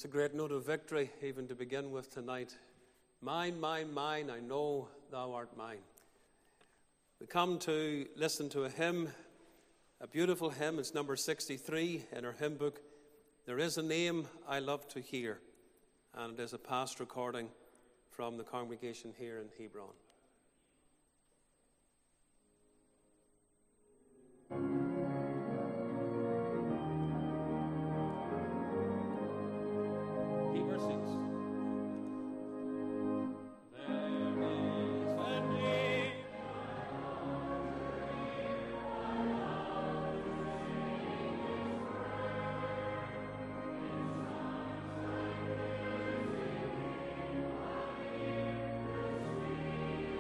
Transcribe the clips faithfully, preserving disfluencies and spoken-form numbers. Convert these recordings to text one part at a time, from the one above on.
It's a great note of victory, even to begin with tonight. Mine, mine, mine, I know thou art mine. We come to listen to a hymn, a beautiful hymn. It's number sixty-three in our hymn book. There is a name I love to hear, and it is a past recording from the congregation here in Hebron. Thank you.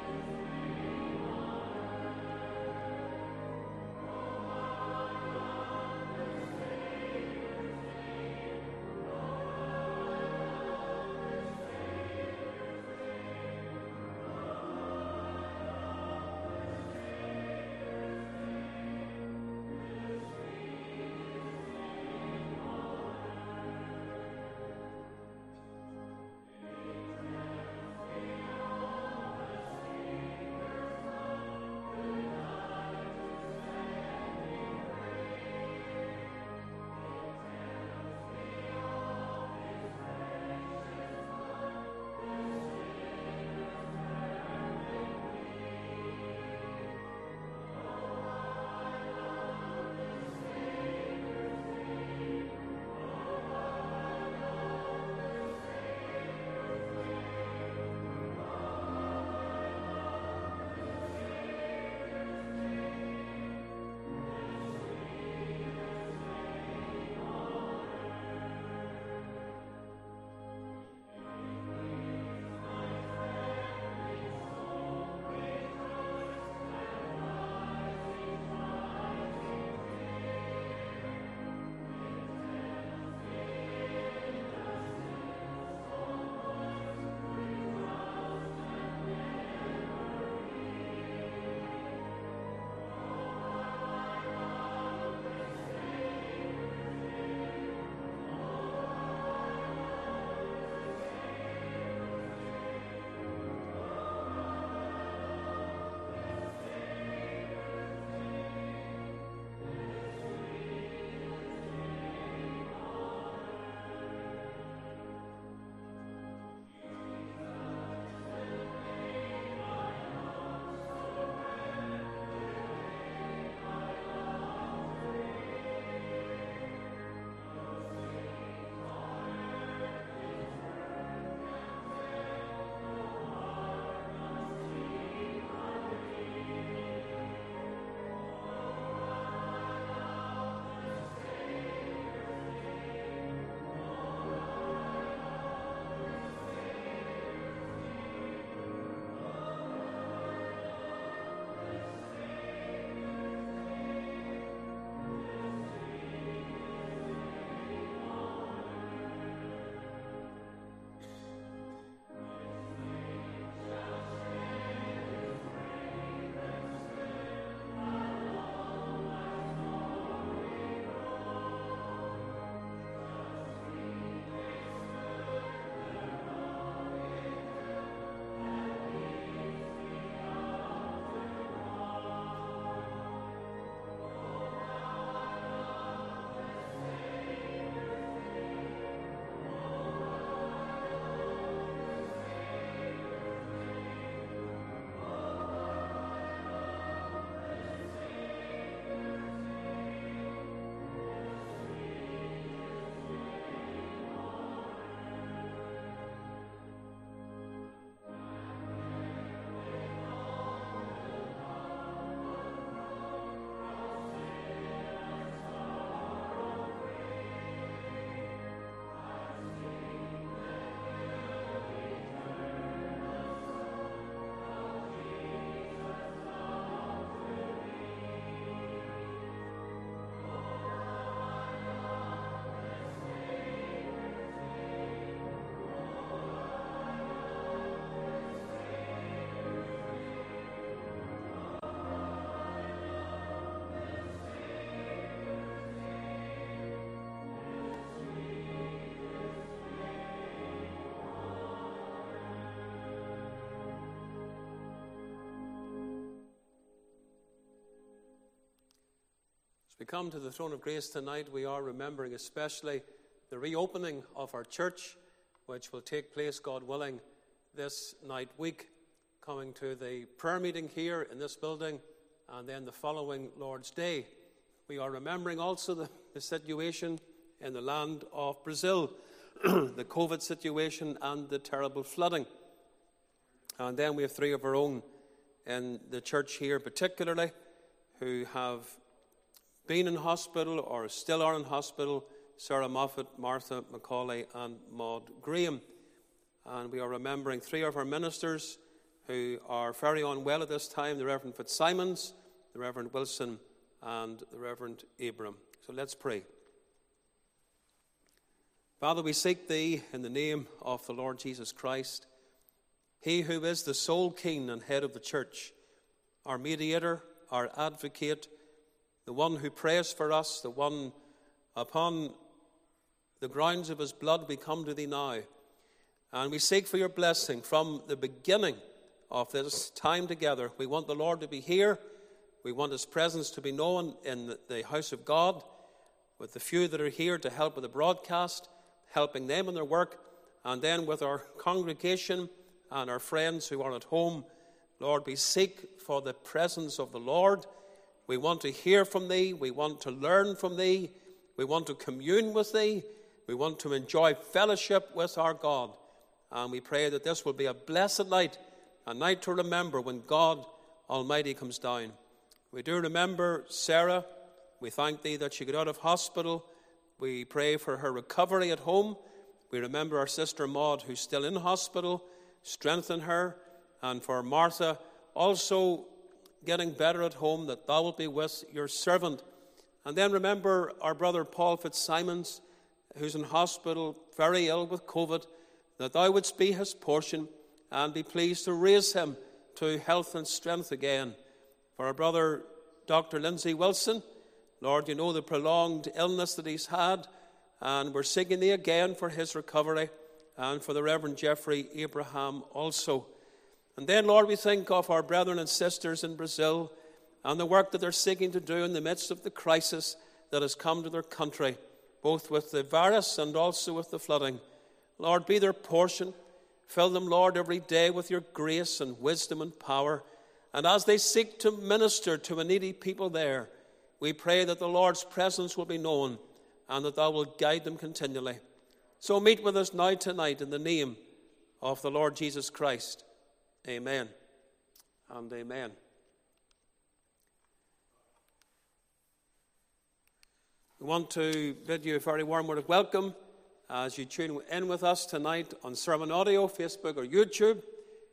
we come to the throne of grace tonight, we are remembering especially the reopening of our church, which will take place, God willing, this night week, coming to the prayer meeting here in this building, and then the following Lord's Day. We are remembering also the, the situation in the land of Brazil, the COVID situation and the terrible flooding. And then we have three of our own in the church here particularly who have been in hospital or still are in hospital: Sarah Moffat, Martha Macaulay and Maud Graham. And we are remembering three of our ministers who are very unwell at this time: the Reverend Fitzsimons, the Reverend Wilson and the Reverend Abram. So let's pray. Father, we seek Thee in the name of the Lord Jesus Christ, He who is the sole King and head of the church, our mediator, our advocate, the one who prays for us, the one upon the grounds of His blood we come to Thee now. And we seek for Your blessing from the beginning of this time together. We want the Lord to be here. We want His presence to be known in the house of God, with the few that are here to help with the broadcast, helping them in their work, and then with our congregation and our friends who are at home. Lord, we seek for the presence of the Lord. We want to hear from Thee. We want to learn from Thee. We want to commune with Thee. We want to enjoy fellowship with our God. And we pray that this will be a blessed night, a night to remember when God Almighty comes down. We do remember Sarah. We thank Thee that she got out of hospital. We pray for her recovery at home. We remember our sister Maud, who's still in hospital. Strengthen her. And for Martha, also getting better at home, that Thou wilt be with Your servant. And then remember our brother Paul Fitzsimons, who's in hospital, very ill with COVID, that Thou wouldst be his portion and be pleased to raise him to health and strength again. For our brother Doctor Lindsay Wilson, Lord, You know the prolonged illness that he's had, and we're seeking Thee again for his recovery, and for the Reverend Jeffrey Abraham also. And then, Lord, we think of our brethren and sisters in Brazil and the work that they're seeking to do in the midst of the crisis that has come to their country, both with the virus and also with the flooding. Lord, be their portion. Fill them, Lord, every day with Your grace and wisdom and power. And as they seek to minister to a needy people there, we pray that the Lord's presence will be known and that Thou wilt guide them continually. So meet with us now tonight in the name of the Lord Jesus Christ. Amen and amen. We want to bid you a very warm word of welcome as you tune in with us tonight on Sermon Audio, Facebook or YouTube.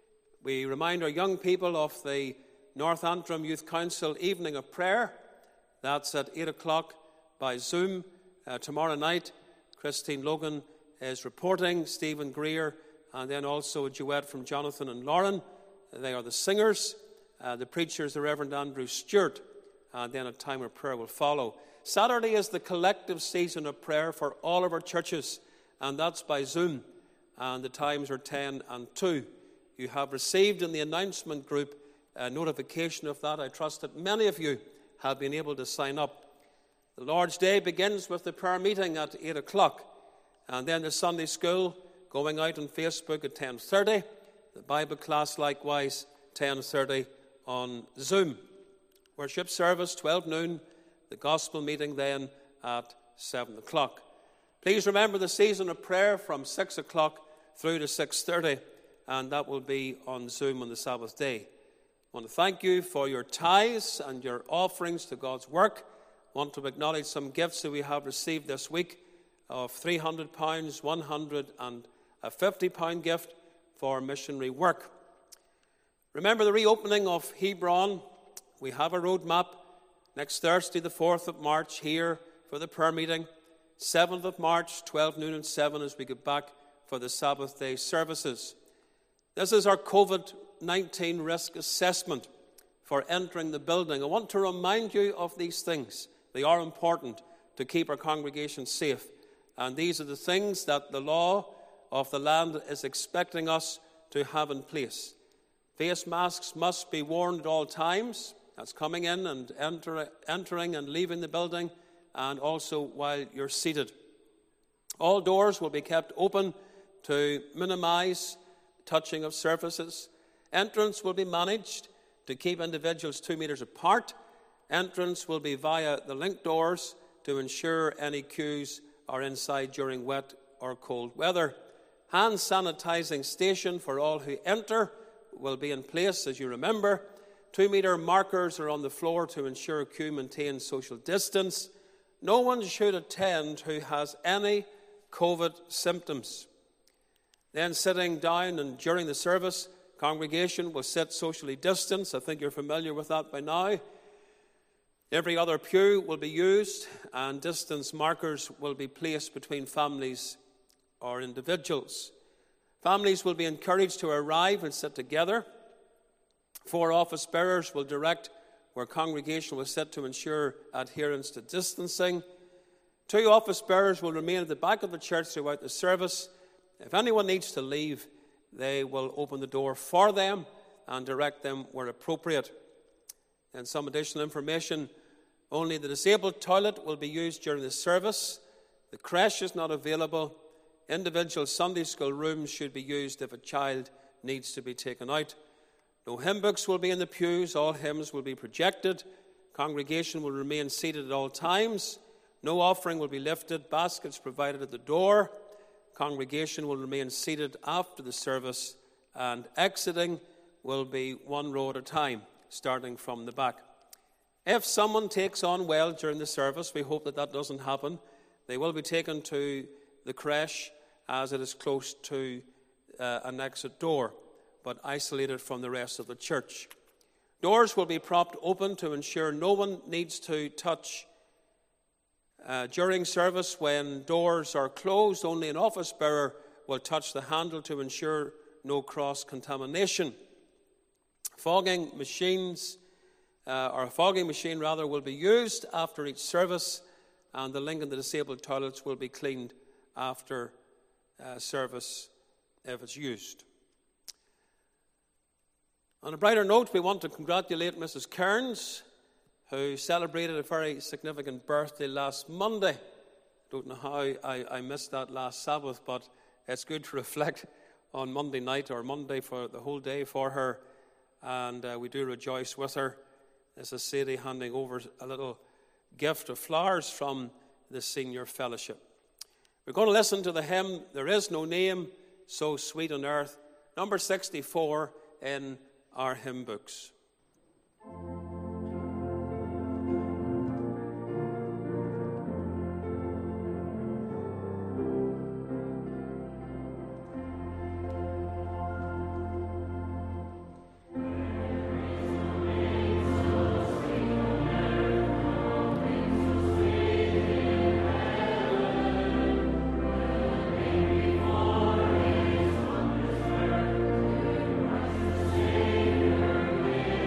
We remind our young people of the North Antrim Youth Council Evening of Prayer. That's at eight o'clock by Zoom uh, tomorrow night. Christine Logan is reporting, Stephen Greer, and then also a duet from Jonathan and Lauren. They are the singers. Uh, the preacher is the Reverend Andrew Stewart, and then a time of prayer will follow. Saturday is the collective season of prayer for all of our churches, and that's by Zoom, and the times are ten and two. You have received in the announcement group a notification of that. I trust that many of you have been able to sign up. The Lord's Day begins with the prayer meeting at eight o'clock, and then the Sunday school going out on Facebook at ten thirty. The Bible class likewise ten thirty on Zoom. Worship service twelve noon. The gospel meeting then at seven o'clock. Please remember the season of prayer from six o'clock through to six thirty, and that will be on Zoom on the Sabbath day. I want to thank you for your tithes and your offerings to God's work. I want to acknowledge some gifts that we have received this week of three hundred pounds, one hundred and a fifty pound gift for missionary work. Remember the reopening of Hebron. We have a roadmap. Next Thursday, the fourth of March, here for the prayer meeting. seventh of March, twelve noon and seven as we get back for the Sabbath day services. This is our COVID nineteen risk assessment for entering the building. I want to remind you of these things. They are important to keep our congregation safe. And these are the things that the law of the land is expecting us to have in place. Face masks must be worn at all times That's coming in and enter, entering and leaving the building, and also while you're seated. All doors will be kept open to minimize touching of surfaces. Entrance will be managed to keep individuals two metres apart. Entrance will be via the link doors to ensure any queues are inside during wet or cold weather. Hand sanitizing station for all who enter will be in place, as you remember. Two-metre markers are on the floor to ensure queue maintains social distance. No one should attend who has any COVID symptoms. Then sitting down and during the service, congregation will sit socially distanced. I think you're familiar with that by now. Every other pew will be used, and distance markers will be placed between families or individuals. Families will be encouraged to arrive and sit together. Four office bearers will direct where congregation will sit to ensure adherence to distancing. Two office bearers will remain at the back of the church throughout the service. If anyone needs to leave, they will open the door for them and direct them where appropriate. And some additional information: only the disabled toilet will be used during the service. The creche is not available. Individual Sunday school rooms should be used if a child needs to be taken out. No hymn books will be in the pews. All hymns will be projected. Congregation will remain seated at all times. No offering will be lifted. Baskets provided at the door. Congregation will remain seated after the service, and exiting will be one row at a time, starting from the back. If someone takes on well during the service, we hope that that doesn't happen, they will be taken to the creche, as it is close to uh, an exit door, but isolated from the rest of the church. Doors will be propped open to ensure no one needs to touch. Uh, during service, when doors are closed, only an office bearer will touch the handle to ensure no cross-contamination. Fogging machines, uh, or a fogging machine rather, will be used after each service, and the link in the disabled toilets will be cleaned after uh, service if it's used. On a brighter note, we want to congratulate Missus Kearns, who celebrated a very significant birthday last Monday. I don't know how I, I missed that last Sabbath, but it's good to reflect on Monday night or Monday for the whole day for her, and uh, we do rejoice with her. This is Sadie handing over a little gift of flowers from the Senior Fellowship. We're going to listen to the hymn, There Is No Name So Sweet on Earth, number sixty-four in our hymn books. Thank you.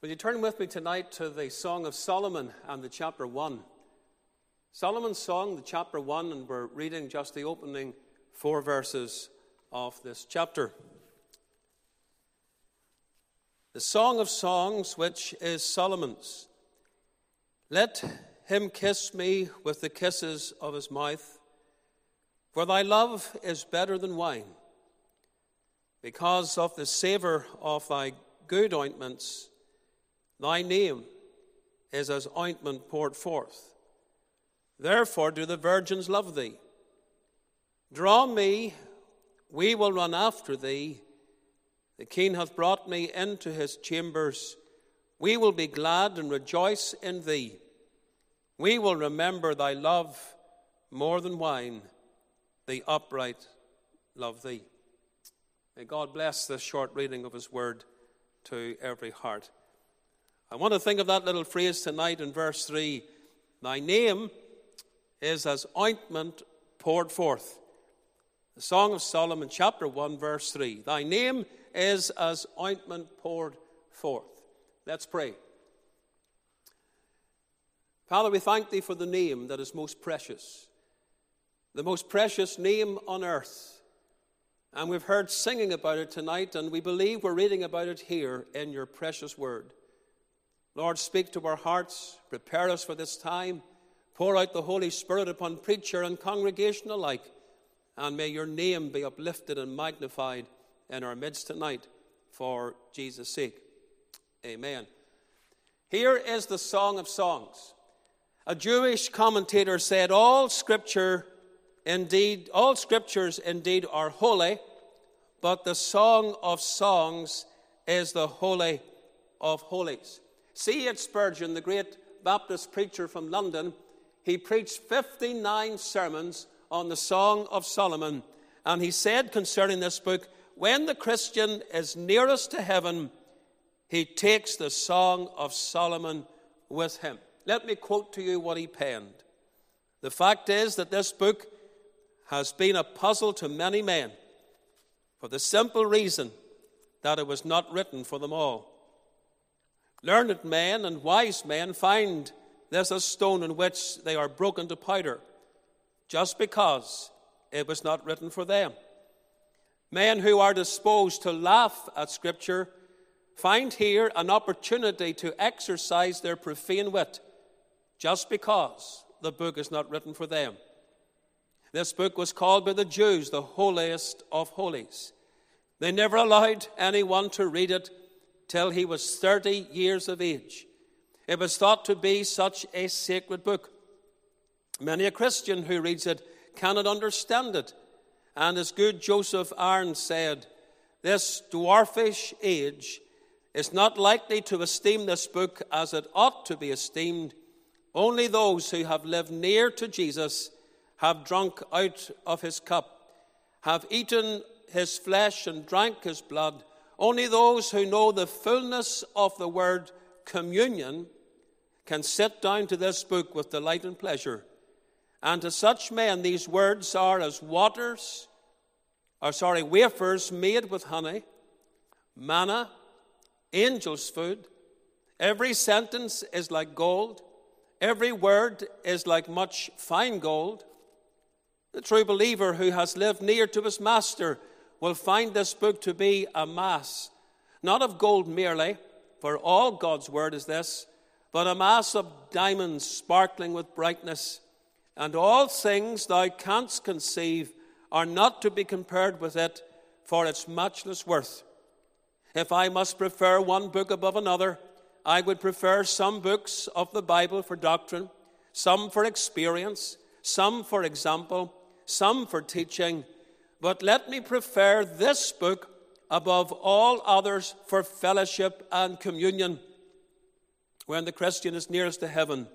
Will you turn with me tonight to the Song of Solomon and the chapter one? Solomon's Song, the chapter one, and we're reading just the opening four verses of this chapter. The Song of Songs, which is Solomon's. Let him kiss me with the kisses of his mouth, for thy love is better than wine. Because of the savour of thy good ointments, thy name is as ointment poured forth. Therefore do the virgins love thee. Draw me, we will run after thee. The king hath brought me into his chambers. We will be glad and rejoice in thee. We will remember thy love more than wine. The upright love thee. May God bless this short reading of his word to every heart. I want to think of that little phrase tonight in verse three. Thy name is as ointment poured forth. The Song of Solomon, chapter one, verse three. Thy name is as ointment poured forth. Let's pray. Father, we thank thee for the name that is most precious, the most precious name on earth. And we've heard singing about it tonight, and we believe we're reading about it here in your precious word. Lord, speak to our hearts, prepare us for this time, pour out the Holy Spirit upon preacher and congregation alike, and may your name be uplifted and magnified in our midst tonight for Jesus' sake. Amen. Here is the Song of Songs. A Jewish commentator said, all scripture indeed, all scriptures indeed are holy, but the Song of Songs is the holy of holies. C H Spurgeon, the great Baptist preacher from London, he preached fifty-nine sermons on the Song of Solomon, and he said concerning this book, when the Christian is nearest to heaven, he takes the Song of Solomon with him. Let me quote to you what he penned. The fact is that this book has been a puzzle to many men for the simple reason that it was not written for them all. Learned men and wise men find this a stone in which they are broken to powder, just because it was not written for them. Men who are disposed to laugh at Scripture find here an opportunity to exercise their profane wit, just because the book is not written for them. This book was called by the Jews the holiest of holies. They never allowed anyone to read it till he was thirty years of age. It was thought to be such a sacred book. Many a Christian who reads it cannot understand it. And as good Joseph Arnes said, this dwarfish age is not likely to esteem this book as it ought to be esteemed. Only those who have lived near to Jesus, have drunk out of his cup, have eaten his flesh and drank his blood. Only those who know the fullness of the word communion can sit down to this book with delight and pleasure. And to such men, these words are as waters, or sorry, wafers made with honey, manna, angel's food. Every sentence is like gold. Every word is like much fine gold. The true believer who has lived near to his master will find this book to be a mass, not of gold merely, for all God's word is this, but a mass of diamonds sparkling with brightness. And all things thou canst conceive are not to be compared with it for its matchless worth. If I must prefer one book above another, I would prefer some books of the Bible for doctrine, some for experience, some for example, some for teaching. But let me prefer this book above all others for fellowship and communion. When the Christian is nearest to heaven,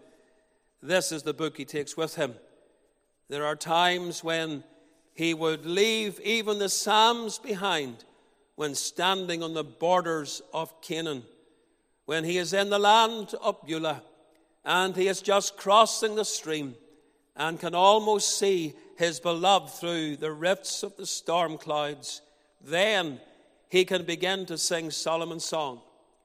this is the book he takes with him. There are times when he would leave even the Psalms behind when standing on the borders of Canaan, when he is in the land of Beulah and he is just crossing the stream and can almost see his beloved through the rifts of the storm clouds. Then he can begin to sing Solomon's song.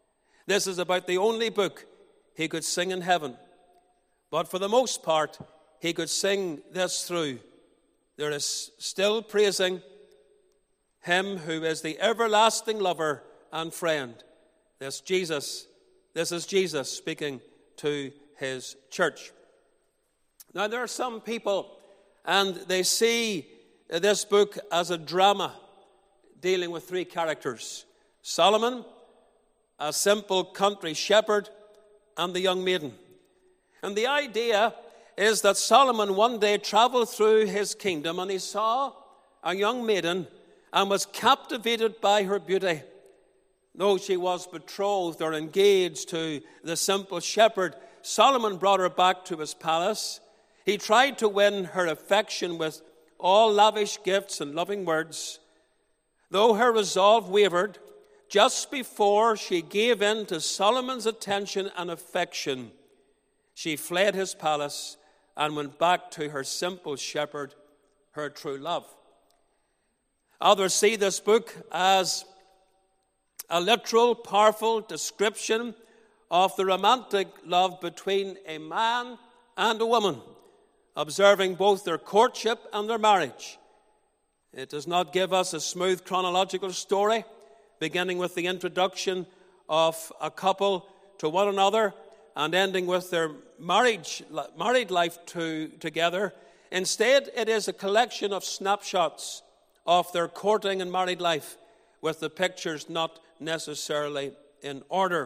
This is about the only book he could sing in heaven. But for the most part, he could sing this through. There is still praising him who is the everlasting lover and friend. This Jesus, this is Jesus speaking to his church. Now there are some people, and they see this book as a drama dealing with three characters: Solomon, a simple country shepherd, and the young maiden. And the idea is that Solomon one day traveled through his kingdom and he saw a young maiden and was captivated by her beauty. Though she was betrothed or engaged to the simple shepherd, Solomon brought her back to his palace. He tried to win her affection with all lavish gifts and loving words. Though her resolve wavered, just before she gave in to Solomon's attention and affection, she fled his palace and went back to her simple shepherd, her true love. Others see this book as a literal, powerful description of the romantic love between a man and a woman, observing both their courtship and their marriage. It does not give us a smooth chronological story, beginning with the introduction of a couple to one another and ending with their marriage, married life to, together. Instead, it is a collection of snapshots of their courting and married life, with the pictures not necessarily in order.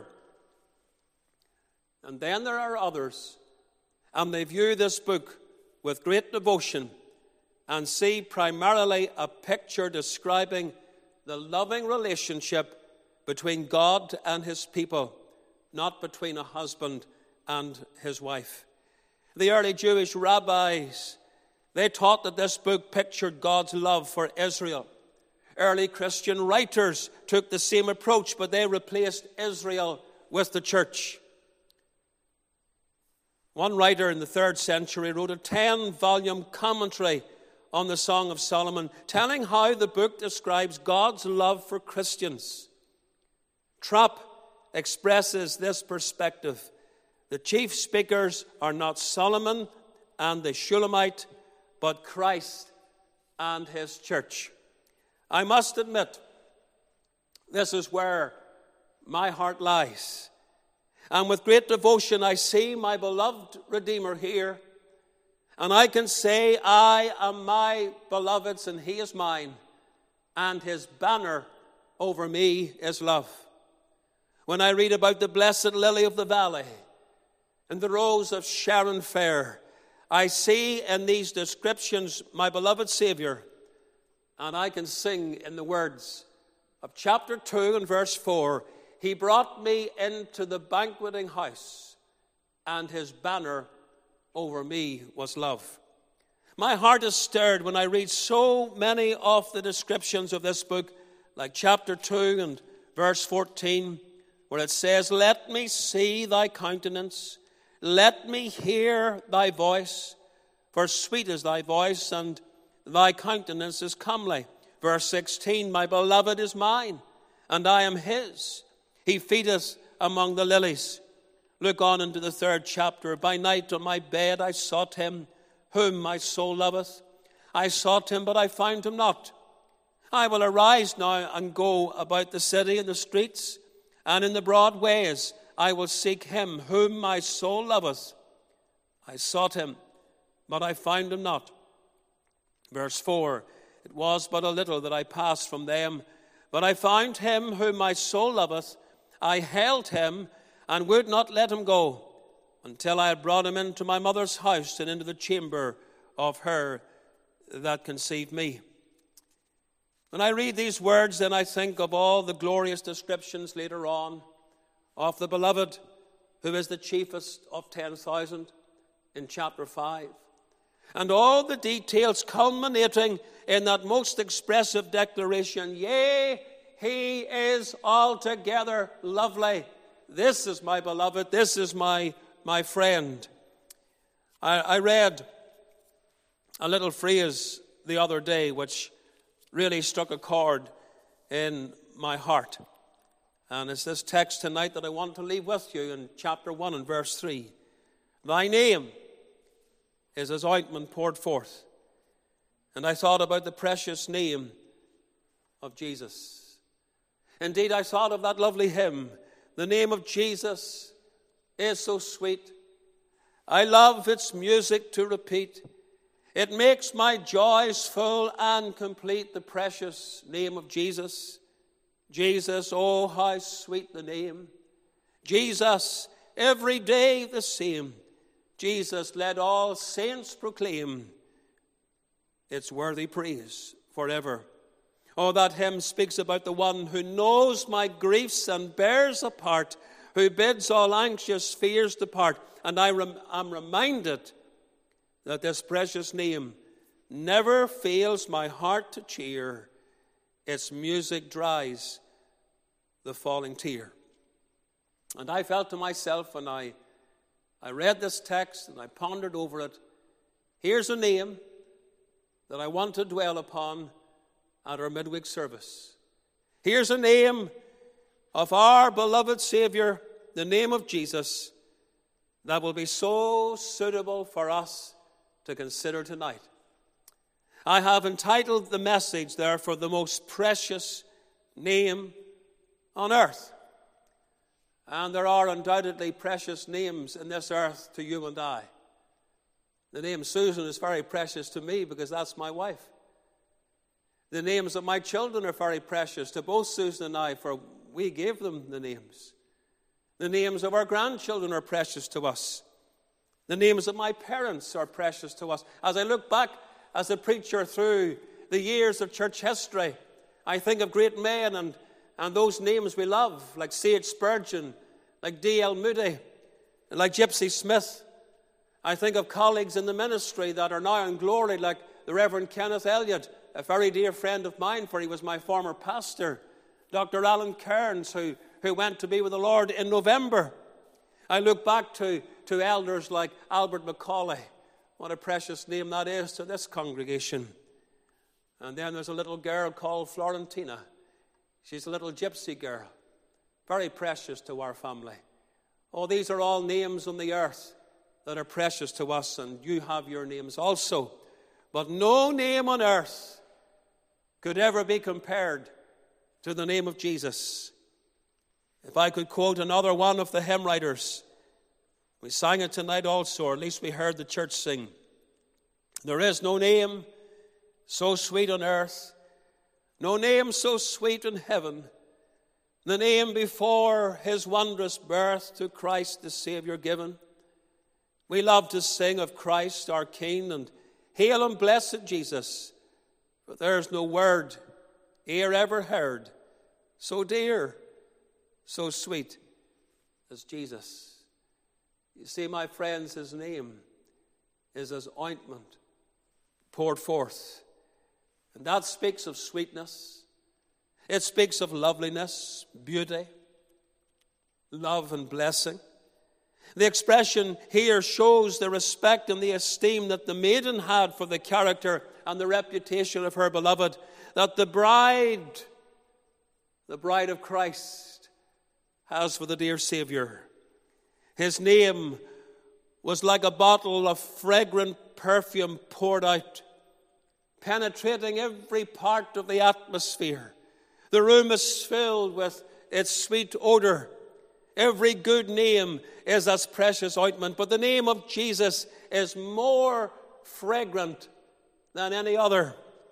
And then there are others, and they view this book with great devotion and see primarily a picture describing the loving relationship between God and his people, not between a husband and his wife. The early Jewish rabbis, they taught that this book pictured God's love for Israel. Early Christian writers took the same approach, but they replaced Israel with the church. One writer in the third century wrote a ten-volume commentary on the Song of Solomon, telling how the book describes God's love for Christians. Trapp expresses this perspective. The chief speakers are not Solomon and the Shulamite, but Christ and his church. I must admit, this is where my heart lies. And with great devotion, I see my beloved Redeemer here. And I can say, I am my beloved's and he is mine. And his banner over me is love. When I read about the blessed lily of the valley and the rose of Sharon fair, I see in these descriptions my beloved Savior. And I can sing in the words of chapter two and verse four, he brought me into the banqueting house, and his banner over me was love. My heart is stirred when I read so many of the descriptions of this book, like chapter two and verse fourteen, where it says, let me see thy countenance, let me hear thy voice, for sweet is thy voice, and thy countenance is comely. Verse sixteen, my beloved is mine, and I am his. He feedeth among the lilies. Look on into the third chapter. By night on my bed I sought him, whom my soul loveth. I sought him, but I found him not. I will arise now and go about the city and the streets, and in the broad ways I will seek him, whom my soul loveth. I sought him, but I found him not. Verse four, it was but a little that I passed from them, but I found him whom my soul loveth. I held him and would not let him go until I had brought him into my mother's house and into the chamber of her that conceived me. When I read these words, then I think of all the glorious descriptions later on of the beloved, who is the chiefest of ten thousand in chapter five. And all the details culminating in that most expressive declaration, yea, he is altogether lovely. This is my beloved. This is my, my friend. I, I read a little phrase the other day which really struck a chord in my heart. And it's this text tonight that I want to leave with you in chapter one and verse three. Thy name is as ointment poured forth. And I thought about the precious name of Jesus. Indeed, I thought of that lovely hymn, the name of Jesus is so sweet. I love its music to repeat. It makes my joys full and complete. The precious name of Jesus. Jesus, oh, how sweet the name. Jesus, every day the same. Jesus, let all saints proclaim its worthy praise forever. Oh, that hymn speaks about the one who knows my griefs and bears a part, who bids all anxious fears depart. And I rem- am reminded that this precious name never fails my heart to cheer. Its music dries the falling tear. And I felt to myself when I, I read this text and I pondered over it, here's a name that I want to dwell upon at our midweek service. Here's a name of our beloved Savior, the name of Jesus, that will be so suitable for us to consider tonight. I have entitled the message, therefore, the most precious name on earth. And there are undoubtedly precious names in this earth to you and I. The name Susan is very precious to me because that's my wife. The names of my children are very precious to both Susan and I, for we gave them the names. The names of our grandchildren are precious to us. The names of my parents are precious to us. As I look back as a preacher through the years of church history, I think of great men and, and those names we love, like C H Spurgeon, like D L Moody, like Gypsy Smith. I think of colleagues in the ministry that are now in glory, like the Reverend Kenneth Elliott, a very dear friend of mine, for he was my former pastor. Doctor Alan Cairns, who, who went to be with the Lord in November. I look back to, to elders like Albert Macaulay. What a precious name that is to this congregation. And then there's a little girl called Florentina. She's a little gypsy girl. Very precious to our family. Oh, these are all names on the earth that are precious to us, and you have your names also. But no name on earth could ever be compared to the name of Jesus. If I could quote another one of the hymn writers, we sang it tonight also, or at least we heard the church sing. There is no name so sweet on earth, no name so sweet in heaven, the name before his wondrous birth to Christ the Savior given. We love to sing of Christ our King and hail and blessed Jesus, but there's no word e'er ever heard so dear, so sweet as Jesus. You see, my friends, his name is as ointment poured forth. And that speaks of sweetness. It speaks of loveliness, beauty, love and blessing. The expression here shows the respect and the esteem that the maiden had for the character and the reputation of her beloved, that the bride, the bride of Christ, has for the dear Savior. His name was like a bottle of fragrant perfume poured out, penetrating every part of the atmosphere. The room is filled with its sweet odor. Every good name is as precious ointment, but the name of Jesus is more fragrant than any other.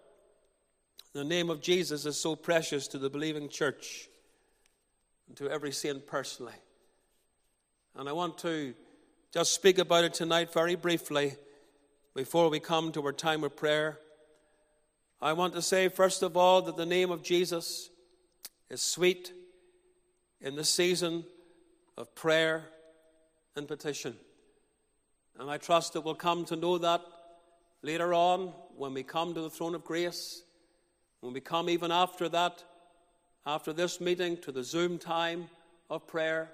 The name of Jesus is so precious to the believing church and to every saint personally. And I want to just speak about it tonight very briefly before we come to our time of prayer. I want to say, first of all, that the name of Jesus is sweet in the season of prayer and petition. And I trust that we'll come to know that later on when we come to the throne of grace, when we come even after that, after this meeting, to the Zoom time of prayer.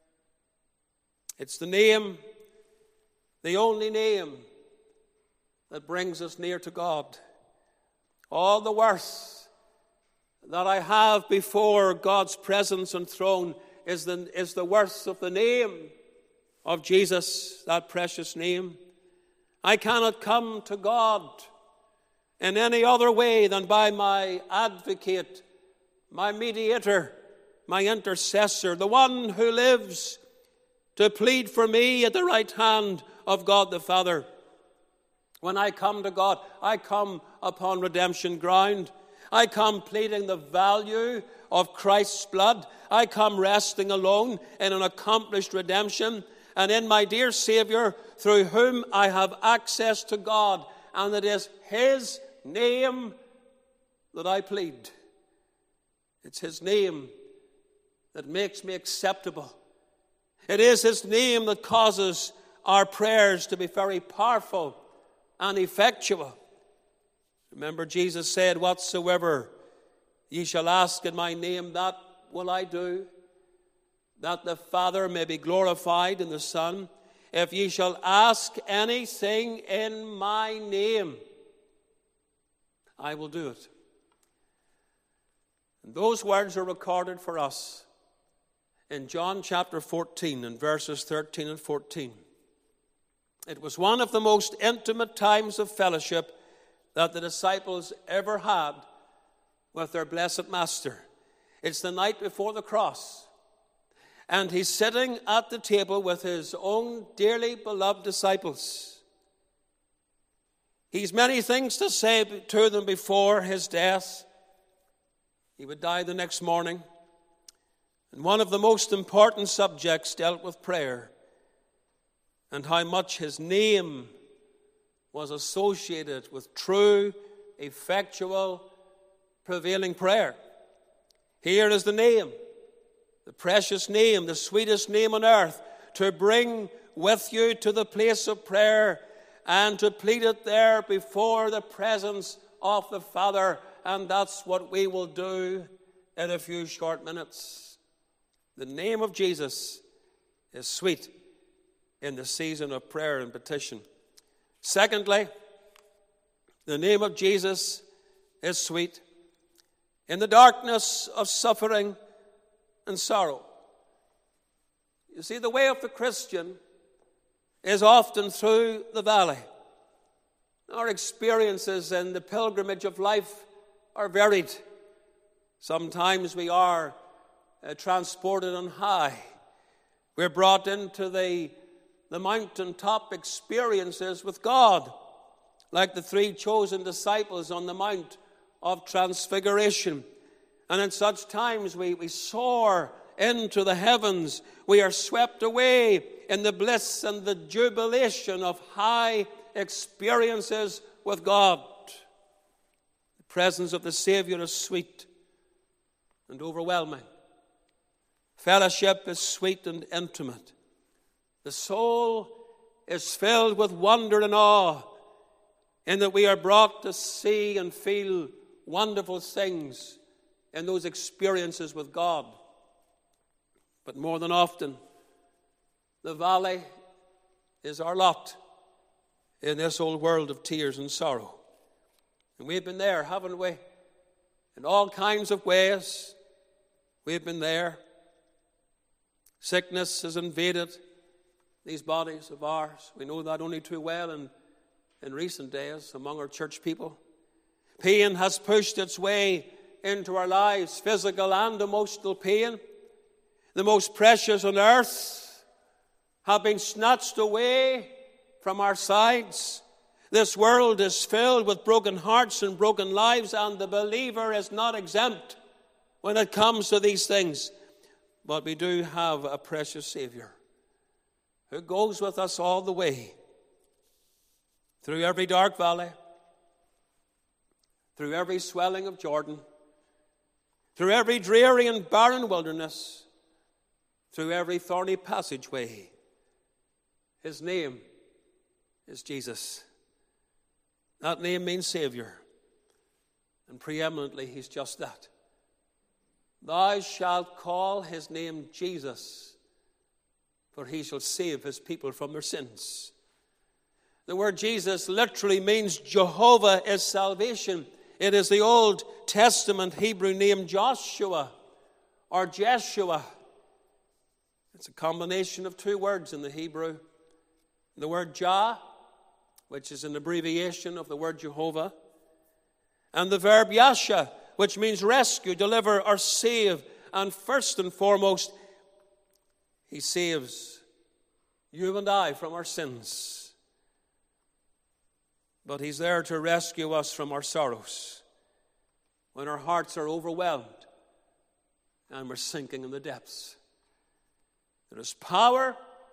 It's the name, the only name that brings us near to God. All the worth that I have before God's presence and throne is the, is the worth of the name of Jesus, that precious name. I cannot come to God in any other way than by my advocate, my mediator, my intercessor, the one who lives to plead for me at the right hand of God the Father. When I come to God, I come upon redemption ground. I come pleading the value of Christ's blood. I come resting alone in an accomplished redemption and in my dear Savior, through whom I have access to God, and it is His name that I plead. It's His name that makes me acceptable. It is His name that causes our prayers to be very powerful and effectual. Remember, Jesus said, whatsoever ye shall ask in my name, that will I do, that the Father may be glorified in the Son. If ye shall ask anything in my name, I will do it. And those words are recorded for us in John chapter fourteen and verses thirteen and fourteen. It was one of the most intimate times of fellowship that the disciples ever had with their blessed Master. It's the night before the cross. And he's sitting at the table with his own dearly beloved disciples. He's many things to say to them before his death. He would die the next morning. And one of the most important subjects dealt with prayer and how much his name was associated with true, effectual, prevailing prayer. Here is the name, the precious name, the sweetest name on earth, to bring with you to the place of prayer and to plead it there before the presence of the Father. And that's what we will do in a few short minutes. The name of Jesus is sweet in the season of prayer and petition. Secondly, the name of Jesus is sweet in the darkness of suffering and sorrow. You see, the way of the Christian is often through the valley. Our experiences in the pilgrimage of life are varied. Sometimes we are uh, transported on high. We're brought into the, the mountaintop experiences with God, like the three chosen disciples on the Mount of Transfiguration. And in such times we, we soar into the heavens. We are swept away in the bliss and the jubilation of high experiences with God. The presence of the Savior is sweet and overwhelming. Fellowship is sweet and intimate. The soul is filled with wonder and awe in that we are brought to see and feel wonderful things in those experiences with God. But more than often, the valley is our lot in this old world of tears and sorrow. And we've been there, haven't we? In all kinds of ways, we've been there. Sickness has invaded these bodies of ours. We know that only too well in, in recent days among our church people. Pain has pushed its way into our lives, physical and emotional pain. The most precious on earth have been snatched away from our sides. This world is filled with broken hearts and broken lives, and the believer is not exempt when it comes to these things. But we do have a precious Savior who goes with us all the way, through every dark valley, through every swelling of Jordan, through every dreary and barren wilderness, through every thorny passageway. His name is Jesus. That name means Savior, and preeminently he's just that. Thou shalt call his name Jesus, for he shall save his people from their sins. The word Jesus literally means Jehovah is salvation. It is the Old Testament Hebrew name Joshua or Jeshua. It's a combination of two words in the Hebrew. The word Jah, which is an abbreviation of the word Jehovah, and the verb Yasha, which means rescue, deliver, or save. And first and foremost, he saves you and I from our sins. But he's there to rescue us from our sorrows when our hearts are overwhelmed and we're sinking in the depths. There is power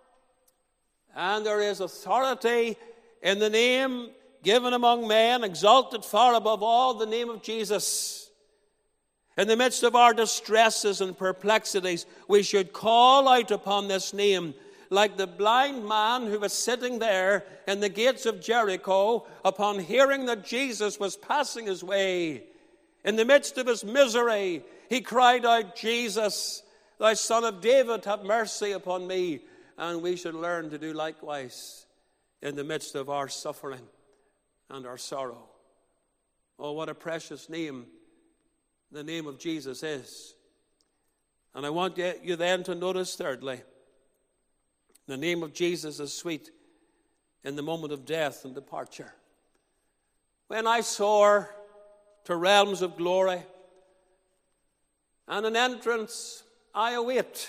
and there is authority in the name given among men, exalted far above all, the name of Jesus. In the midst of our distresses and perplexities, we should call out upon this name, like the blind man who was sitting there in the gates of Jericho upon hearing that Jesus was passing his way. In the midst of his misery, he cried out, Jesus, thou Son of David, have mercy upon me. And we should learn to do likewise in the midst of our suffering and our sorrow. Oh, what a precious name the name of Jesus is. And I want you then to notice, thirdly, the name of Jesus is sweet in the moment of death and departure. When I soar to realms of glory and an entrance I await,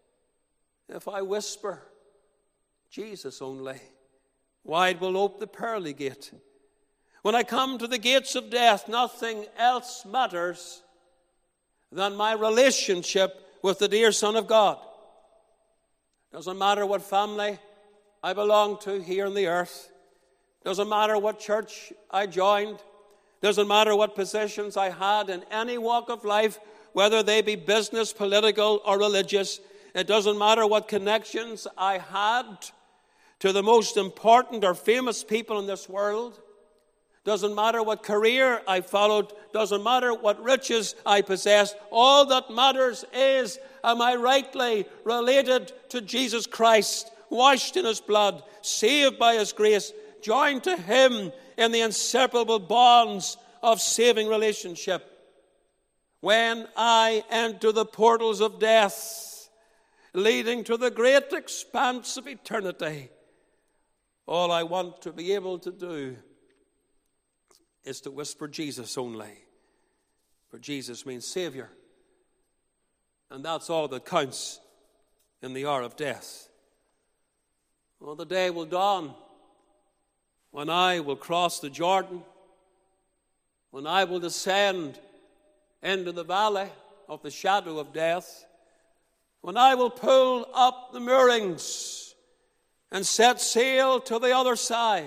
if I whisper, Jesus only, wide will ope the pearly gate. When I come to the gates of death, nothing else matters than my relationship with the dear Son of God. Doesn't matter what family I belong to here on the earth. Doesn't matter what church I joined. Doesn't matter what positions I had in any walk of life, whether they be business, political, or religious. It doesn't matter what connections I had to the most important or famous people in this world. Doesn't matter what career I followed. Doesn't matter what riches I possessed. All that matters is, am I rightly related to Jesus Christ, washed in his blood, saved by his grace, joined to him in the inseparable bonds of saving relationship. When I enter the portals of death, leading to the great expanse of eternity, all I want to be able to do is to whisper Jesus only. For Jesus means Savior. And that's all that counts in the hour of death. Well, the day will dawn when I will cross the Jordan, when I will descend into the valley of the shadow of death, when I will pull up the moorings and set sail to the other side.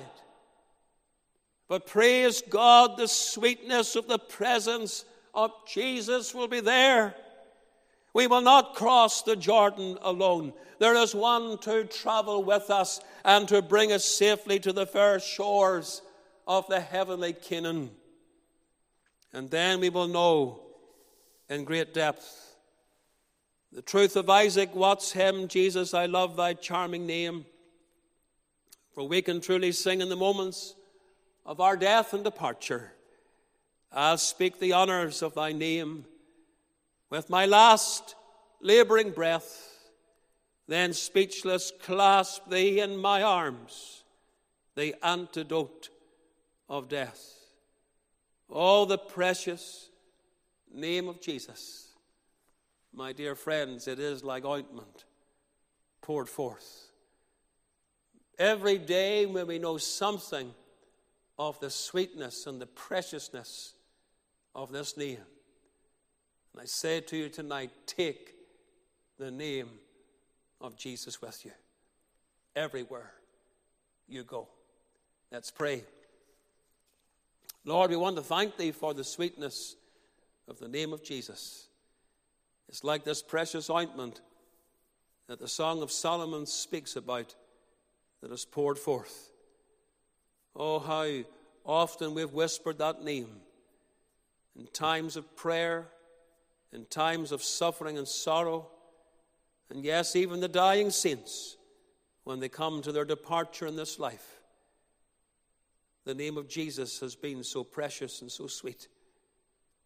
But praise God, the sweetness of the presence of Jesus will be there. We will not cross the Jordan alone. There is one to travel with us and to bring us safely to the fair shores of the heavenly Canaan. And then we will know in great depth the truth of Isaac Watts' hymn, Jesus, I love thy charming name. For we can truly sing in the moments of our death and departure, I'll speak the honors of thy name with my last laboring breath, then speechless clasp thee in my arms, the antidote of death. Oh, the precious name of Jesus. My dear friends, it is like ointment poured forth. Every day when we know something of the sweetness and the preciousness of this name. And I say to you tonight, take the name of Jesus with you everywhere you go. Let's pray. Lord, we want to thank thee for the sweetness of the name of Jesus. It's like this precious ointment that the Song of Solomon speaks about that is poured forth. Oh, how often we've whispered that name in times of prayer, in times of suffering and sorrow, and yes, even the dying saints, when they come to their departure in this life. The name of Jesus has been so precious and so sweet.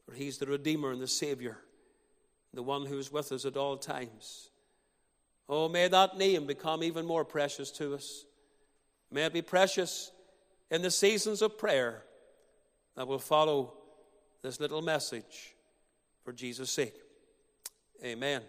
For he's the Redeemer and the Savior, the one who is with us at all times. Oh, may that name become even more precious to us. May it be precious in the seasons of prayer that will follow this little message for Jesus' sake. Amen.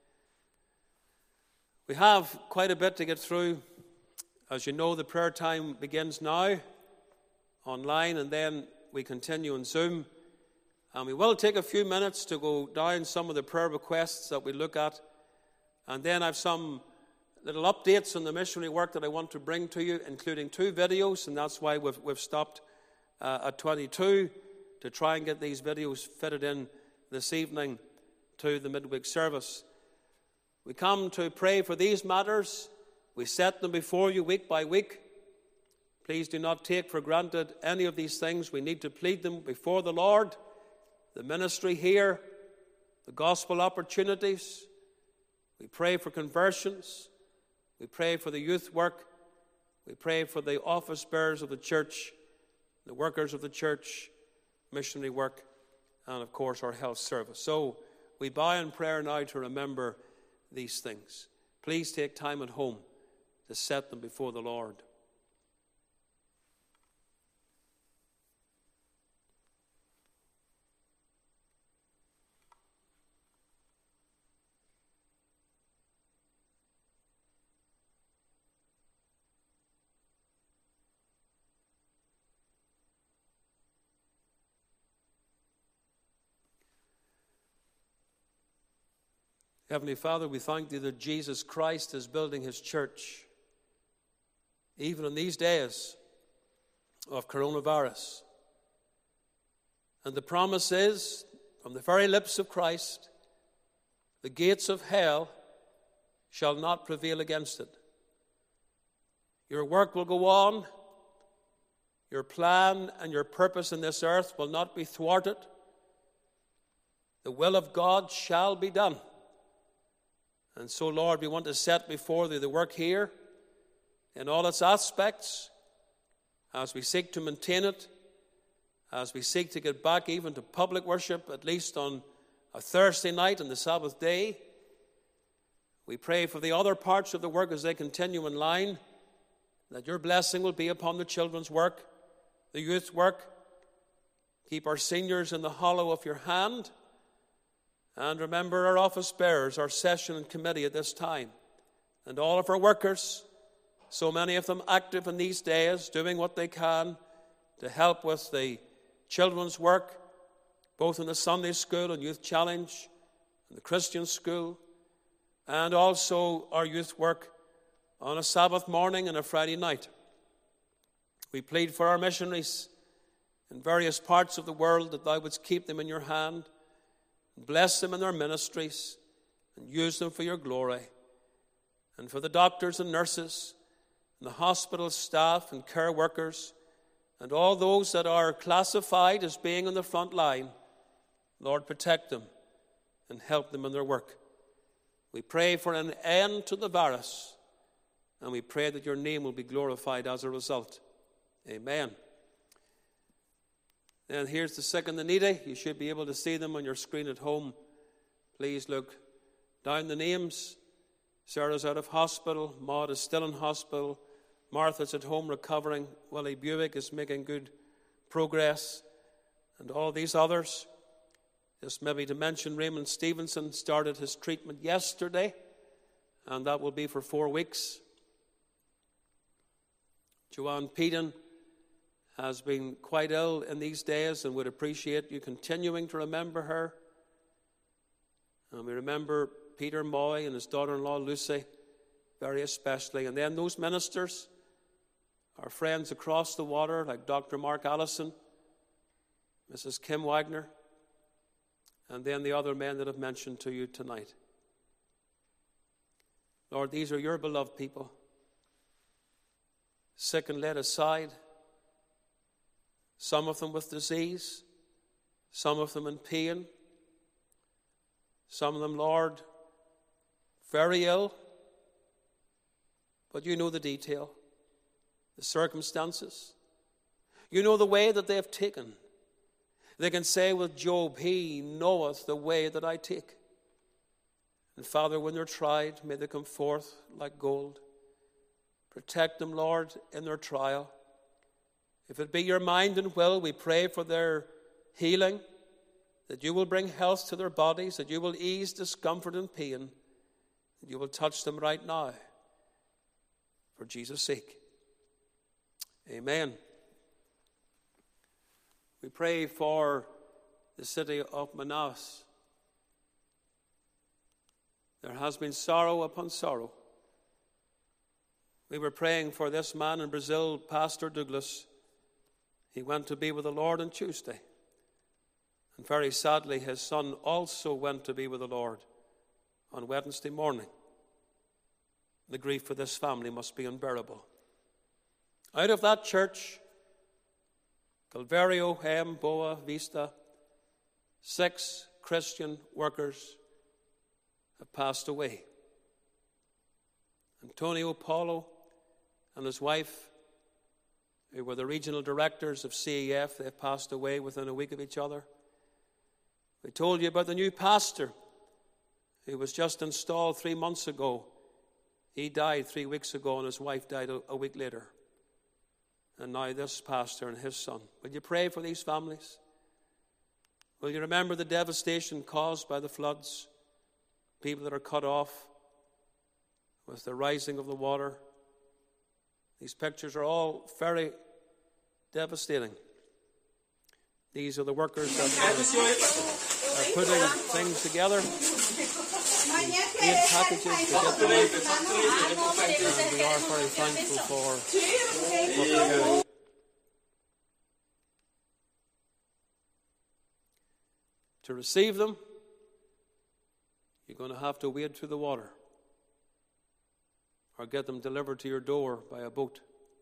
We have quite a bit to get through. As you know, the prayer time begins now online, and then we continue on Zoom. And we will take a few minutes to go down some of the prayer requests that we look at. And then I have some little updates on the missionary work that I want to bring to you, including two videos, and that's why we've, we've stopped uh, at twenty-two to try and get these videos fitted in this evening to the midweek service. We come to pray for these matters. We set them before you week by week. Please do not take for granted any of these things. We need to plead them before the Lord. The ministry here, the gospel opportunities. We pray for conversions. We pray for the youth work. We pray for the office bearers of the church, the workers of the church, missionary work, and of course our health service. So we bow in prayer now to remember these things. Please take time at home to set them before the Lord. Heavenly Father, we thank Thee that Jesus Christ is building His church, even in these days of coronavirus. And the promise is, from the very lips of Christ, the gates of hell shall not prevail against it. Your work will go on. Your plan and your purpose in this earth will not be thwarted. The will of God shall be done. And so, Lord, we want to set before Thee the work here in all its aspects as we seek to maintain it, as we seek to get back even to public worship, at least on a Thursday night and the Sabbath day. We pray for the other parts of the work as they continue in line, that Your blessing will be upon the children's work, the youth work. Keep our seniors in the hollow of Your hand. And remember our office bearers, our session and committee at this time, and all of our workers, so many of them active in these days, doing what they can to help with the children's work, both in the Sunday school and youth challenge, and the Christian school, and also our youth work on a Sabbath morning and a Friday night. We plead for our missionaries in various parts of the world that Thou wouldst keep them in Your hand, bless them in their ministries, and use them for Your glory. And for the doctors and nurses, and the hospital staff and care workers, and all those that are classified as being on the front line, Lord, protect them and help them in their work. We pray for an end to the virus, and we pray that Your name will be glorified as a result. Amen. And here's the sick and the needy. You should be able to see them on your screen at home. Please look down the names. Sarah's out of hospital. Maud is still in hospital. Martha's at home recovering. Willie Buick is making good progress. And all these others. Just maybe to mention, Raymond Stevenson started his treatment yesterday, and that will be for four weeks. Joanne Peden has been quite ill in these days, and would appreciate you continuing to remember her. And we remember Peter Moy and his daughter-in-law Lucy very especially. And then those ministers, our friends across the water, like Doctor Mark Allison, Missus Kim Wagner, and then the other men that I've mentioned to you tonight. Lord, these are Your beloved people, sick and laid aside, some of them with disease, some of them in pain, some of them, Lord, very ill. But You know the detail, the circumstances. You know the way that they have taken. They can say with Job, he knoweth the way that I take. And Father, when they're tried, may they come forth like gold. Protect them, Lord, in their trial. If it be your mind and will, we pray for their healing, that you will bring health to their bodies, that you will ease discomfort and pain, that you will touch them right now. For Jesus' sake. Amen. We pray for the city of Manaus. There has been sorrow upon sorrow. We were praying for this man in Brazil, Pastor Douglas. He went to be with the Lord on Tuesday. And very sadly, his son also went to be with the Lord on Wednesday morning. The grief for this family must be unbearable. Out of that church, Calvario, Hem, Boa, Vista, six Christian workers have passed away. Antonio Paulo and his wife, who were the regional directors of C E F, they have passed away within a week of each other. We told you about the new pastor who was just installed three months ago. He died three weeks ago and his wife died a, a week later. And now this pastor and his son. Will you pray for these families? Will you remember the devastation caused by the floods? People that are cut off with the rising of the water. These pictures are all very devastating. These are the workers that are, are putting things together. Eight packages to get them out. And we are very thankful for what they're doing. To receive them, you're going to have to wade through the water or get them delivered to your door by a boat.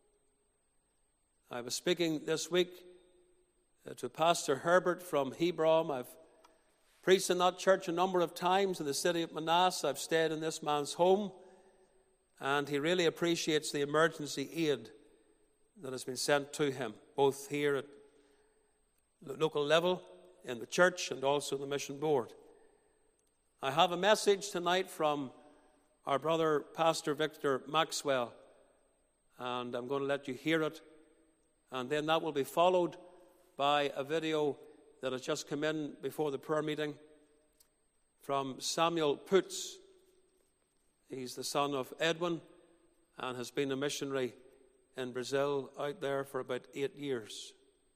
I was speaking this week uh, to Pastor Herbert from Hebron. I've preached in that church a number of times in the city of Manaus. I've stayed in this man's home, and he really appreciates the emergency aid that has been sent to him, both here at the local level, in the church, and also the mission board. I have a message tonight from our brother, Pastor Victor Maxwell, and I'm going to let you hear it, and then that will be followed by a video that has just come in before the prayer meeting from Samuel Putz. He's the son of Edwin and has been a missionary in Brazil out there for about eight years.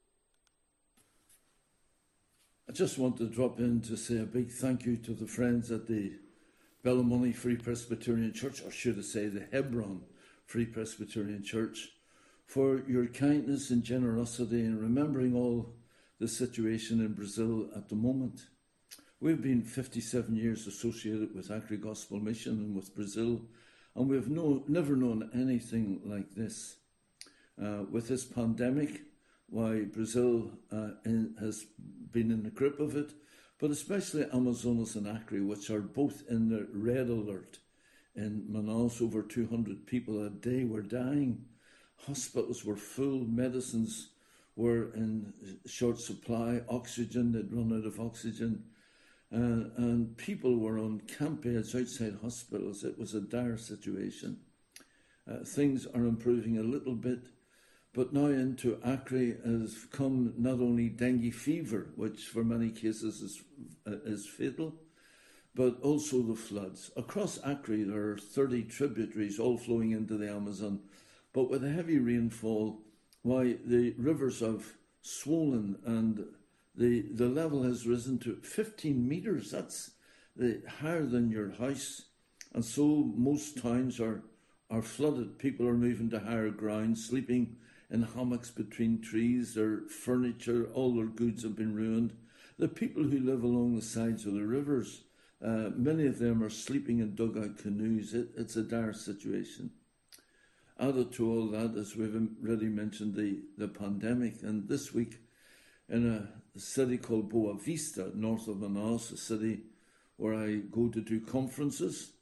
I just want to drop in to say a big thank you to the friends at the Bellamoni Free Presbyterian Church, or should I say the Hebron Free Presbyterian Church, for your kindness and generosity in remembering all the situation in Brazil at the moment. We've been fifty-seven years associated with Acre Gospel Mission and with Brazil, and we've no, never known anything like this. Uh, with this pandemic, why Brazil uh, in, has been in the grip of it, but especially Amazonas and Acre, which are both in the red alert. In Manaus, over two hundred people a day were dying. Hospitals were full, medicines were in short supply, oxygen, they'd run out of oxygen, uh, and people were on camp beds outside hospitals. It was a dire situation. Uh, things are improving a little bit, but now into Acre has come not only dengue fever, which for many cases is, uh, is fatal, but also the floods. Across Acre there are thirty tributaries all flowing into the Amazon, but with a heavy rainfall, why the rivers have swollen and the the level has risen to fifteen metres. That's the, higher than your house. And so most towns are, are flooded. People are moving to higher ground, sleeping in hammocks between trees. Their furniture, all their goods have been ruined. The people who live along the sides of the rivers, uh, many of them are sleeping in dugout canoes. It, it's a dire situation. Added to all that, as we've already mentioned, the, the pandemic. And this week, in a city called Boa Vista, north of Manaus, a city where I go to do conferences,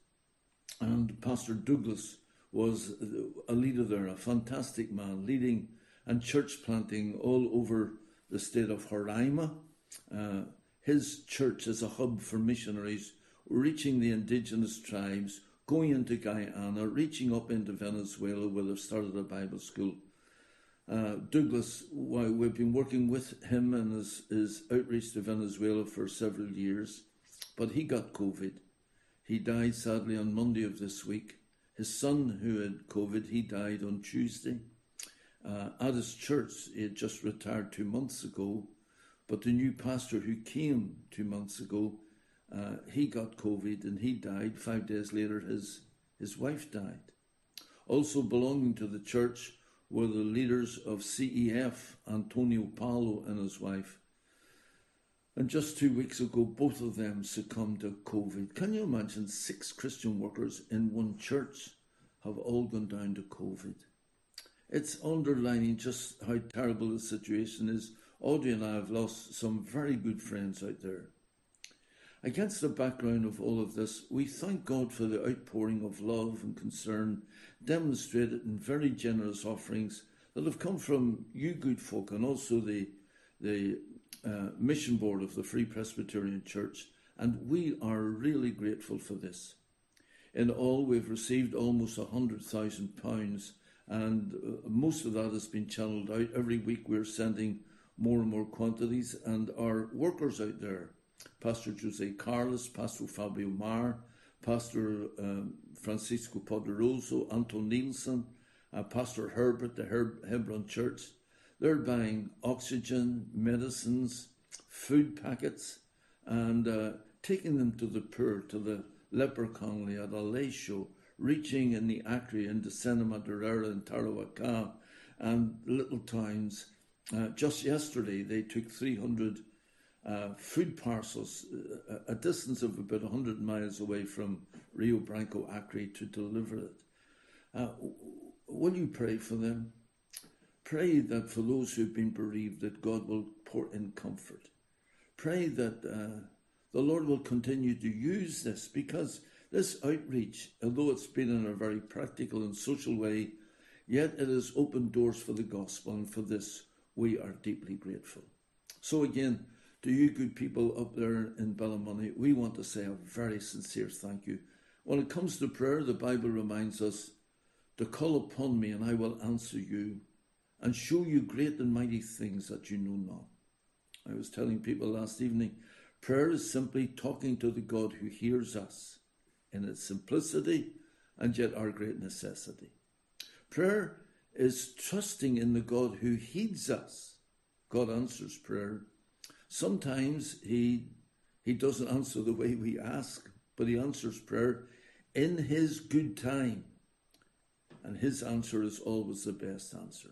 and Pastor Douglas was a leader there, a fantastic man, leading and church planting all over the state of Roraima. Uh, his church is a hub for missionaries reaching the indigenous tribes, going into Guyana, reaching up into Venezuela where they've started a Bible school. Uh, Douglas, well, we've been working with him and his, his outreach to Venezuela for several years, but he got COVID. He died sadly on Monday of this week. His son, who had COVID, he died on Tuesday. Uh, at his church, he had just retired two months ago, but the new pastor who came two months ago, uh, he got COVID and he died. Five days later, his, his wife died. Also belonging to the church were the leaders of C E F, Antonio Paulo and his wife. And just two weeks ago, both of them succumbed to COVID. Can you imagine six Christian workers in one church have all gone down to COVID? It's underlining just how terrible the situation is. Audrey and I have lost some very good friends out there. Against the background of all of this, we thank God for the outpouring of love and concern demonstrated in very generous offerings that have come from you good folk and also the, the uh, mission board of the Free Presbyterian Church, and we are really grateful for this. In all, we've received almost one hundred thousand pounds, and uh, most of that has been channeled out. Every week we're sending more and more quantities, and our workers out there, Pastor Jose Carlos, Pastor Fabio Mar, Pastor um, Francisco Poderoso, Anton Nielsen, uh, Pastor Herbert, the Herb- Hebron Church, they're buying oxygen, medicines, food packets, and uh, taking them to the poor, to the leper colony at Aleixo, reaching in the Acre into Sena Madureira and Tarauacá and little towns. Uh, just yesterday, they took three hundred uh, food parcels, uh, a distance of about one hundred miles away from Rio Branco, Acre, to deliver it. Uh, will you pray for them? Pray that for those who've been bereaved, that God will pour in comfort. Pray that uh, the Lord will continue to use this, because this outreach, although it's been in a very practical and social way, yet it has opened doors for the gospel, and for this we are deeply grateful. So again, to you good people up there in Ballymoney, we want to say a very sincere thank you. When it comes to prayer, the Bible reminds us to call upon me and I will answer you and show you great and mighty things that you know not. I was telling people last evening, prayer is simply talking to the God who hears us in its simplicity and yet our great necessity. Prayer is trusting in the God who heeds us. God answers prayer. Sometimes he, he doesn't answer the way we ask, but he answers prayer in his good time. And his answer is always the best answer.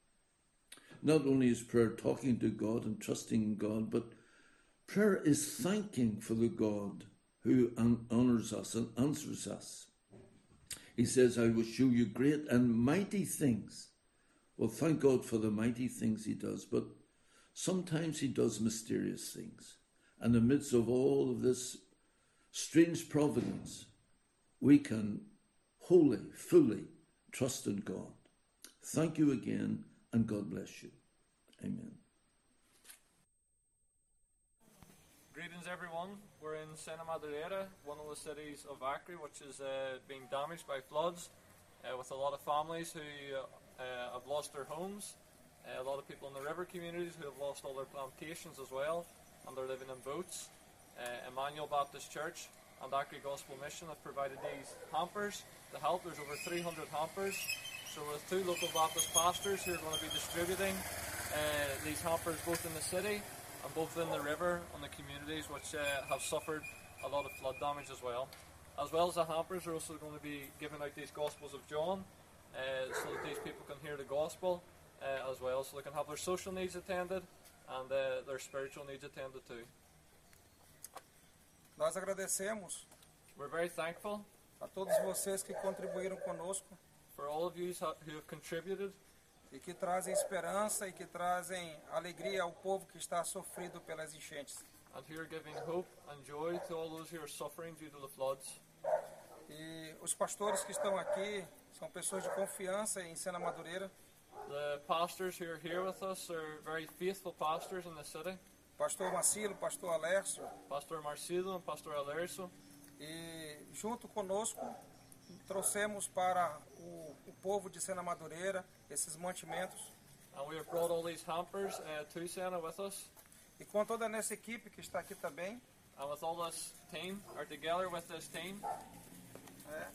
Not only is prayer talking to God and trusting in God, but prayer is thanking for the God who honors us and answers us. He says, I will show you great and mighty things. Well, thank God for the mighty things he does, but sometimes he does mysterious things. And in the midst of all of this strange providence, we can wholly, fully trust in God. Thank you again, and God bless you. Amen. Greetings, everyone. We're in Sena Madureira, one of the cities of Acre, which is uh, being damaged by floods, uh, with a lot of families who uh, have lost their homes, uh, a lot of people in the river communities who have lost all their plantations as well, and they're living in boats. Uh, Emmanuel Baptist Church and Acre Gospel Mission have provided these hampers to help. There's over three hundred hampers. So with two local Baptist pastors who are going to be distributing uh, these hampers both in the city and both in the river on the communities which uh, have suffered a lot of flood damage as well. As well as the hampers, we're also going to be giving out these Gospels of John uh, so that these people can hear the Gospel uh, as well, so they can have their social needs attended and uh, their spiritual needs attended too. Nós agradecemos We're very thankful a todos vocês que contribuíram conosco for all of you who have contributed e que trazem esperança e que trazem alegria ao povo que está sofrido pelas enchentes. and who are giving hope and joy to all those who are suffering due to the floods. E os pastores que estão aqui são pessoas de confiança em Sena Madureira. The pastors who are here with us are very faithful pastors in the city. Pastor Marcilo, Pastor Alércio, Pastor Marcelo and Pastor Alerso. e junto conosco trouxemos para o, o povo de Sena Madureira esses mantimentos. And we have brought all these hampers uh, to Sena with us. E com toda essa equipe que está aqui também, And with all this team, or together with this team, é,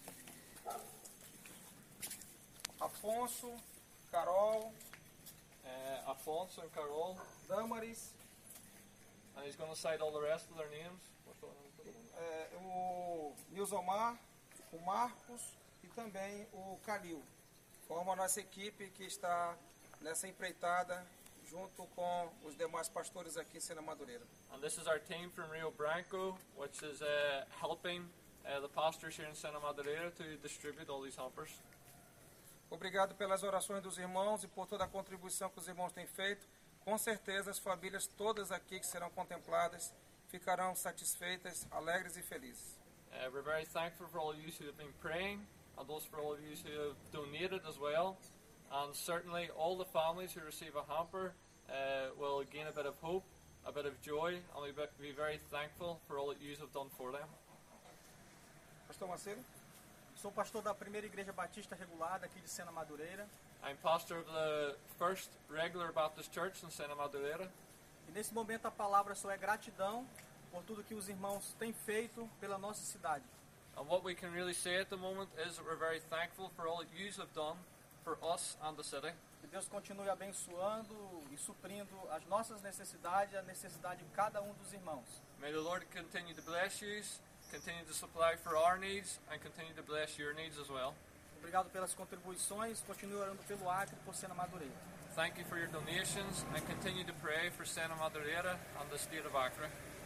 Afonso, Carol, uh, Afonso and Carol, Damaris, and he's going to cite all the rest of their names. What's the one? é, o Nilzomar, o Marcos e também o Calil. Forma a nossa equipe que está nessa empreitada junto com os demais pastores aqui em Sena Madureira. And this is our team from Rio Branco, which is uh, helping uh, the pastors here in Sena Madureira to distribute all these hampers. Obrigado pelas orações dos irmãos e por toda a contribuição que os irmãos têm feito. Com certeza as famílias todas aqui que serão contempladas ficarão satisfeitas, alegres e felizes. Uh, we're very thankful for all of you who have been praying, and those for all of you who have donated as well. And certainly all the families who receive a hamper uh, will gain a bit of hope, a bit of joy, and we'll be very thankful for all that you have done for them. Pastor Marcelo? Sou pastor da primeira igreja batista regulada aqui de Sena Madureira. I'm pastor of the first regular Baptist church in Sena Madureira. E nesse momento a palavra só é gratidão por tudo que os irmãos têm feito pela nossa cidade. And what we can really say at the moment is that we're very thankful for all that you have done for us and the city. Que Deus continue abençoando e suprindo as nossas necessidades e a necessidade de cada um dos irmãos. May the Lord continue to bless you, continue to supply for our needs, and continue to bless your needs as well. Obrigado pelas contribuições, continue orando pelo Acre e por Sena Madureira. Thank you for your donations, and continue to pray for Sena Madureira and the state of Acre.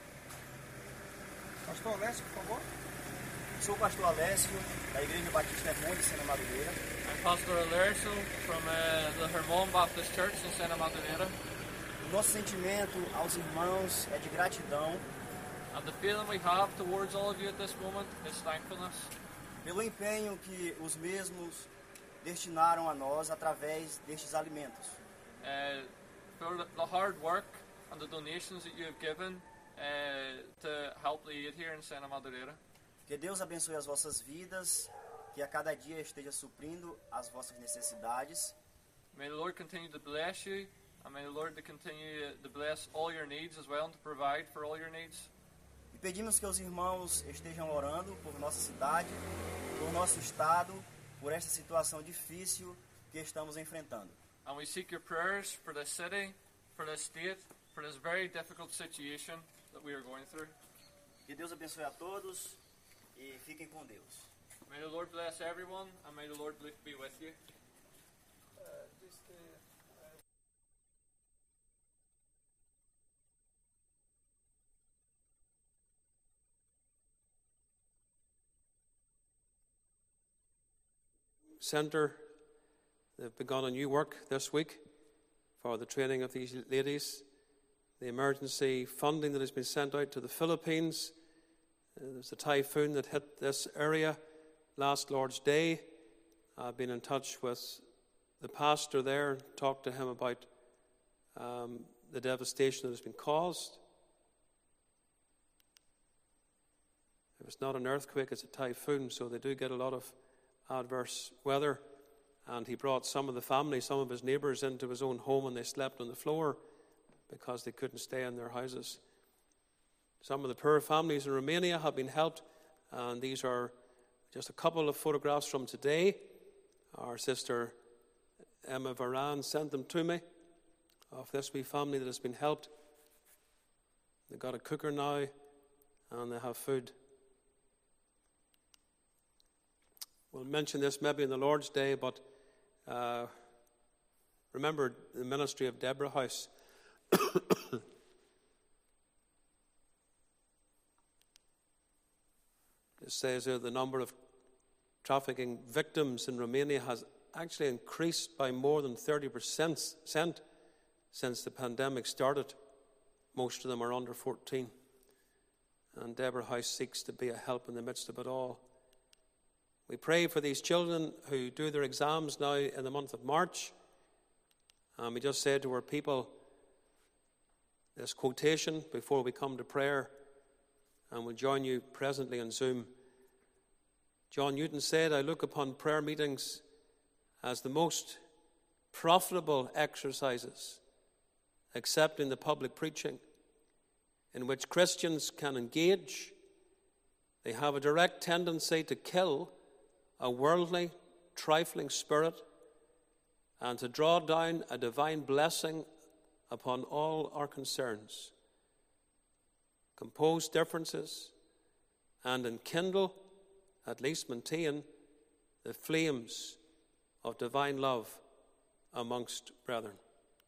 Pastor Alessio, por favor. Sou o pastor Alessio, da Igreja Batista Hermon de Sena Madureira. I'm Pastor Alerso from uh, the Hermon Baptist Church in Sena Madureira. O nosso sentimento aos irmãos é de gratidão And the feeling we have towards all of you at this moment is thankfulness pelo empenho que os mesmos destinaram a nós através destes alimentos. uh, for the- the hard work and the donations that you have given uh, to help the aid here in Sena Madureira. Que Deus abençoe as vossas vidas, que a cada dia esteja suprindo as vossas necessidades. May the Lord continue to bless you, and may the Lord to continue to bless all your needs as well, and to provide for all your needs. E pedimos que os irmãos estejam orando por nossa cidade, por nosso estado, por esta situação difícil que estamos enfrentando. And we seek your prayers for this city, for this state, for this very difficult situation that we are going through. Que Deus abençoe a todos e fiquem com Deus. May the Lord bless everyone, and may the Lord be with you. Centre, they've begun a new work this week for the training of these ladies. The emergency funding that has been sent out to the Philippines. Uh, there's a typhoon that hit this area last Lord's Day. I've been in touch with the pastor there, talked to him about um, the devastation that has been caused. If it's not an earthquake, it's a typhoon, so they do get a lot of adverse weather. And he brought some of the family, some of his neighbours, into his own home, and they slept on the floor because they couldn't stay in their houses. Some of the poor families in Romania have been helped, and these are just a couple of photographs from today. Our sister Emma Varan sent them to me of this wee family that has been helped. They've got a cooker now, and they have food. We'll mention this maybe in the Lord's Day, but uh, remember the ministry of Deborah House. It says here the number of trafficking victims in Romania has actually increased by more than thirty percent since the pandemic started. Most of them are under fourteen. And Deborah House seeks to be a help in the midst of it all. We pray for these children who do their exams now in the month of March. And we just said to our people, this quotation before we come to prayer, and we'll join you presently on Zoom. John Newton said, "I look upon prayer meetings as the most profitable exercises, except in the public preaching, in which Christians can engage. They have a direct tendency to kill a worldly, trifling spirit and to draw down a divine blessing upon all our concerns, compose differences, and enkindle, at least maintain, the flames of divine love amongst brethren."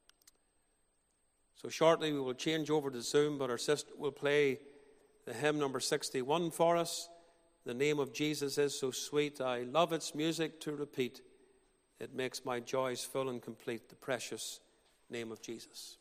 So shortly we will change over to Zoom, but our sister will play the hymn number sixty-one for us. "The name of Jesus is so sweet, I love its music to repeat. It makes my joys full and complete, the precious name of Jesus."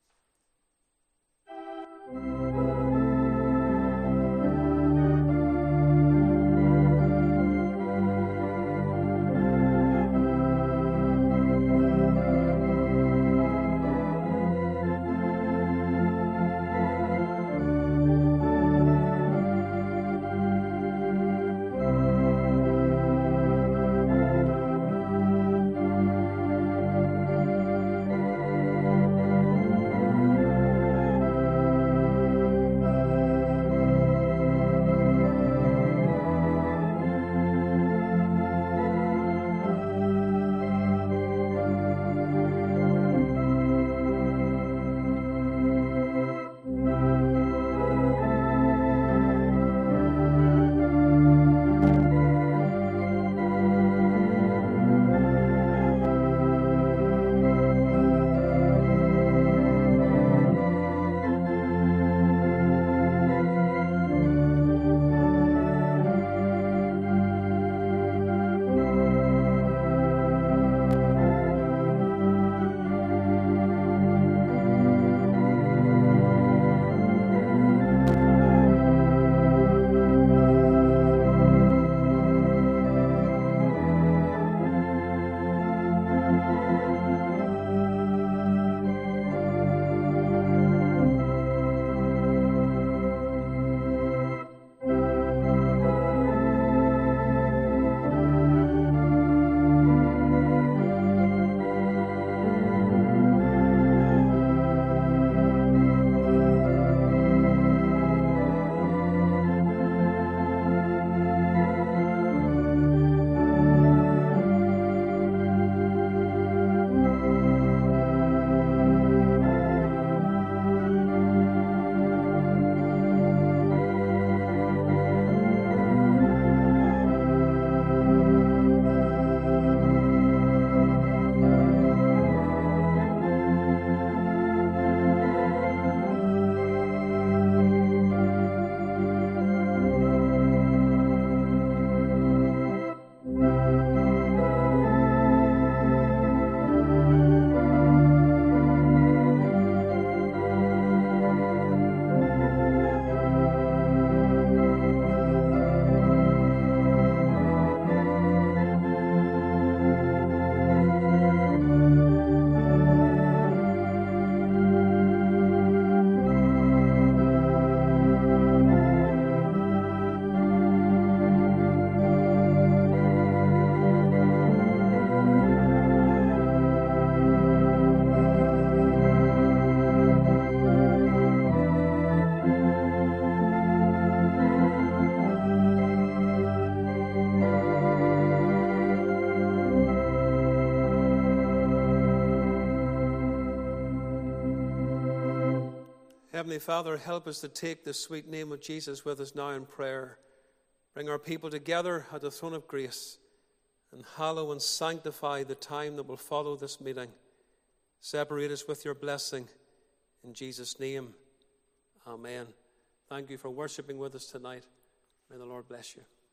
Heavenly Father, help us to take the sweet name of Jesus with us now in prayer. Bring our people together at the throne of grace and hallow and sanctify the time that will follow this meeting. Separate us with your blessing. In Jesus' name, amen. Thank you for worshiping with us tonight. May the Lord bless you.